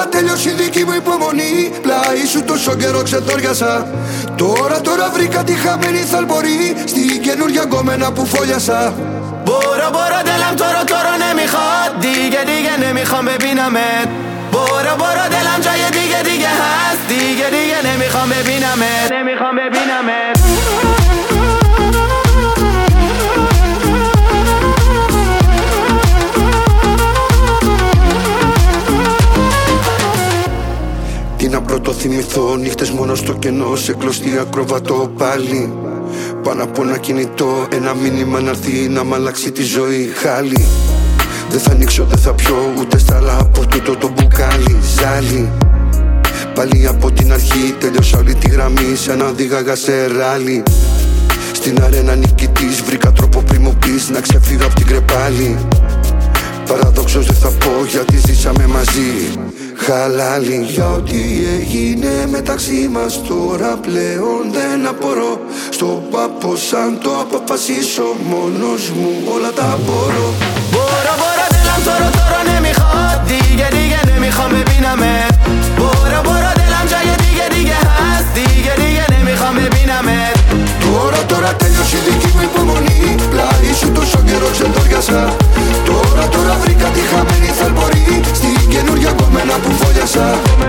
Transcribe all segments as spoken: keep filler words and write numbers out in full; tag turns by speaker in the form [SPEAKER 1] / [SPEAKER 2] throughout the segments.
[SPEAKER 1] τώρα τέλειωσε η δική μου υπομονή. Πλάι σου τόσο καιρό ξεθόριασα. Τώρα τώρα βρήκα τη χαμένη θαλπορή στην καινούργια γκόμενα που φόλιασα.
[SPEAKER 2] برو برو دلم تو رو تو رو نمیخواد دیگه دیگه نمیخوام ببینمت. برو برو دلم جای دیگه دیگه هست دیگه دیگه نمیخوام ببینمت نمیخوام ببینمت.
[SPEAKER 1] Τι να πρώτο θυμηθώ, νύχτες μόνο στο κενό, σε κλωστή ακροβατό πάλι. Πάνω από ένα κινητό, ένα μήνυμα να έρθει να μ' αλλάξει τη ζωή. Χάλι, δεν θα ανοίξω, δεν θα πιω ούτε στάλα από τούτο το μπουκάλι. Ζάλι, πάλι από την αρχή τέλειωσα όλη τη γραμμή σαν να οδήγαγα σε ράλι. Στην αρένα νικητής βρήκα τρόπο πριν μου πεις να ξεφύγω απ' την κρεπάλη. Παραδόξως δεν θα πω γιατί ζήσαμε μαζί. Χαλάλι, για ό,τι έγινε μεταξύ μας τώρα πλέον δεν απορώ. Στο πάπο σαν το αποφασίσω μόνος μου όλα τα μπορώ.
[SPEAKER 2] برو برو دلم تو رو تو رو نمیخواد دیگه دیگه نمیخوام ببینمت. برو برو دلم جای دیگه دیگه هست دیگه دیگه نمیخوام ببینمت.
[SPEAKER 1] Τώρα τώρα τέλειωσε η δική μου υπομονή. Πλάι σου τόσο καιρό ξεντόριασα. Τώρα τώρα βρήκα τη χαμένη θαλπορή στην καινούργια γκόμενα που φόλιασα.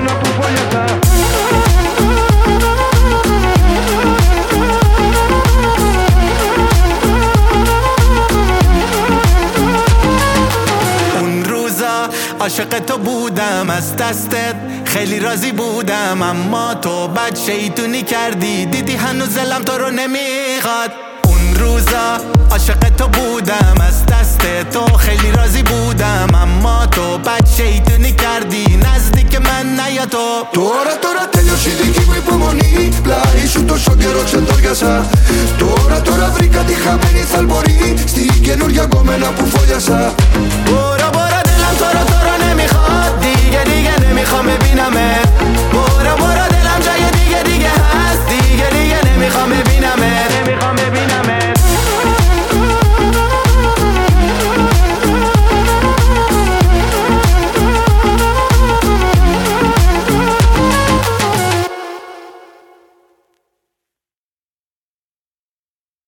[SPEAKER 2] عاشق تو بودم از دستت خیلی راضی بودم اما تو بد شیطونی کردی دیدی هنوز دلم تو رو نمیخواد. اون روزا عاشق تو بودم از دست تو خیلی راضی بودم اما تو بد شیطونی کردی نزدیک من نیا تو.
[SPEAKER 1] Τώρα τώρα τέλειωσε η δική μου υπομονή. Πλάι σου τόσο καιρό ξεντόριασα. Τώρα τώρα βρήκα τη χαμένη θαλπορή στην καινούργια γκόμενα που φόλιασα.
[SPEAKER 2] برو برو دلم تو رو تو